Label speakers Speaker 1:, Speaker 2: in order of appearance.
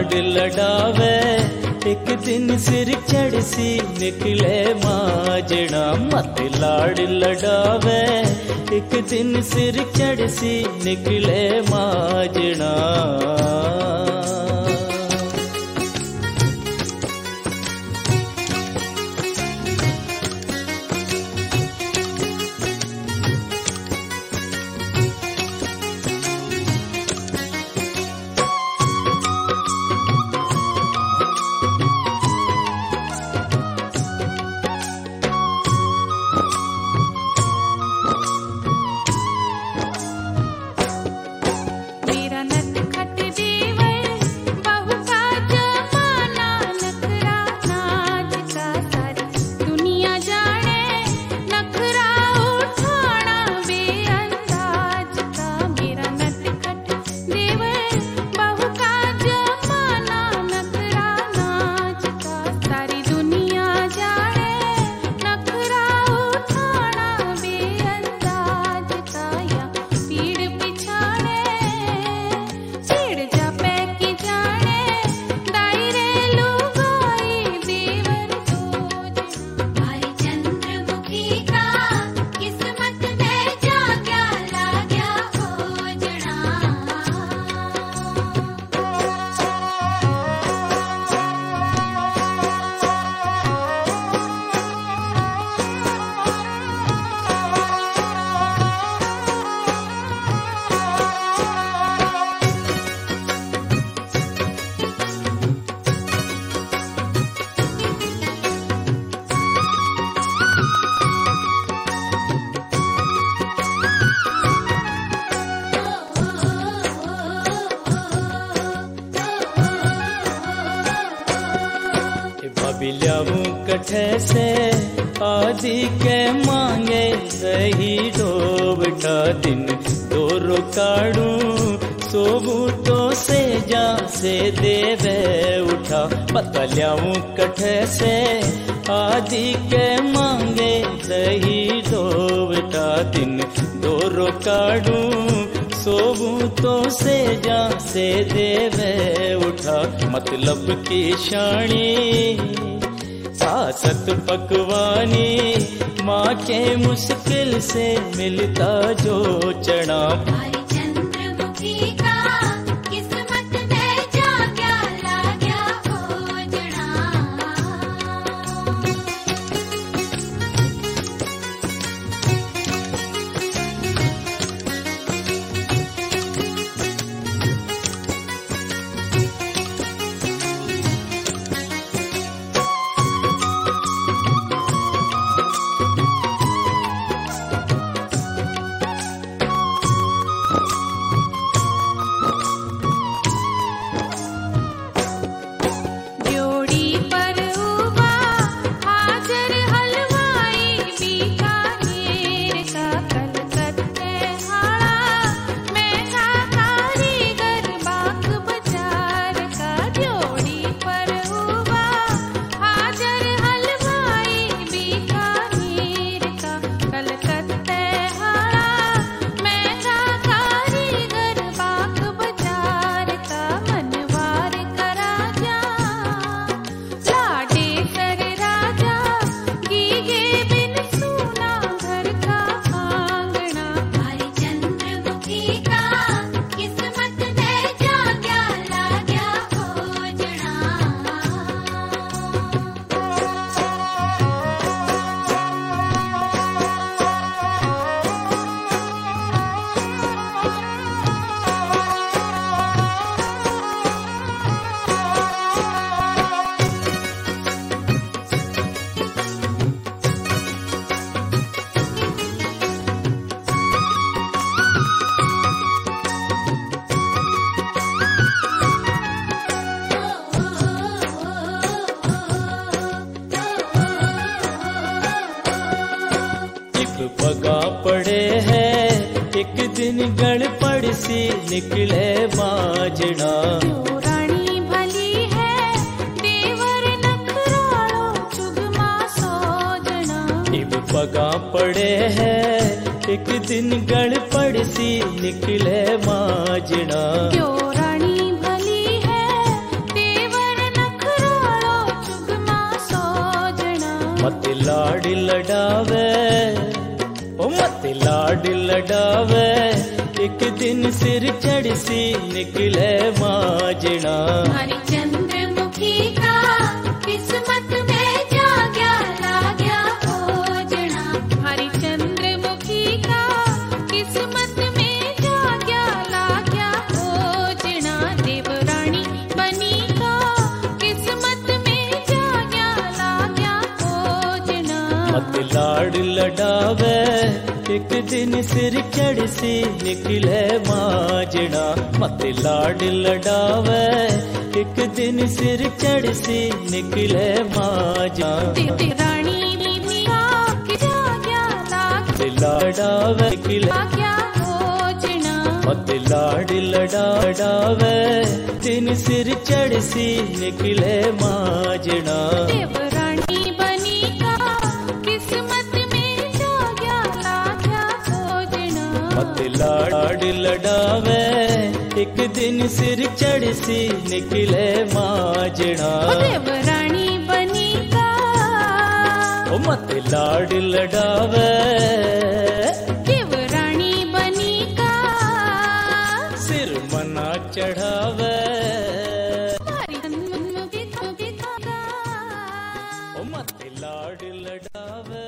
Speaker 1: लाड लडावे एक दिन सिर चढ़ सी निकले माजड़ा। मत लाड लडावे एक दिन सिर चढ़ सी निकले माजड़ा। बिल्याऊं कठे से आदि के मांगे सही डोबटा। दिन दो रोकाड़ू सोबू तो से जा से देवे उठा। पता ल्याऊं कठे से आदि के मांगे सही डोबटा। दिन दो रोकाड़ू सोबू तो से जा से देवे उठा। मतलब की शानी सासत पकवानी माँ के मुश्किल से मिलता जो चना।
Speaker 2: भाई चंद्रमुखी का किस्मत में जा क्या ला गया खोजना।
Speaker 1: पगा पड़े है एक दिन गण पड़ सी निकले माजड़ा।
Speaker 2: रानी भली है देवर नखरालो चुगमा सोजना।
Speaker 1: इब पगा पड़े है एक दिन गण पड़ सी निकले माजड़ा।
Speaker 2: रानी भली है
Speaker 1: लडावे ओ मत लाड लडावे, एक दिन सिर चढ़ सी निकले माजना।
Speaker 2: हमारी चंद्रमुखी का किस्मत में जाग्या लाग्या खोजना। हमारी चंद्रमुखी का किस्मत में जाग्या लाग्या खोजना। देवरानी बनी का किस्मत में जाग्या लाग्या खोजना।
Speaker 1: मत लाड लडावे, एक दिन सिर चढ़ सी निकले माजना। मत लाड लडावे, एक दिन सिर चढ़ सी निकले माजना।
Speaker 2: देवरानी बनी का जाग्या
Speaker 1: लडावे
Speaker 2: लाग्या खोजना।
Speaker 1: मत लाड लडावे, दिन सिर चढ़ सी निकले माजना।
Speaker 2: देवरानी बनी का किस्मत में जाग्या लाग्या खोजना।
Speaker 1: मत लाड लडावे, एक दिन सिर चढ़ सी निकले माजना।
Speaker 2: देवरानी बनी का
Speaker 1: ओ मत लाड लडावे,
Speaker 2: देवरानी बनी का
Speaker 1: सिर मना चढ़ावे।
Speaker 2: हमारी चंद्रमुखी का
Speaker 1: ओ मत लाड लडावे।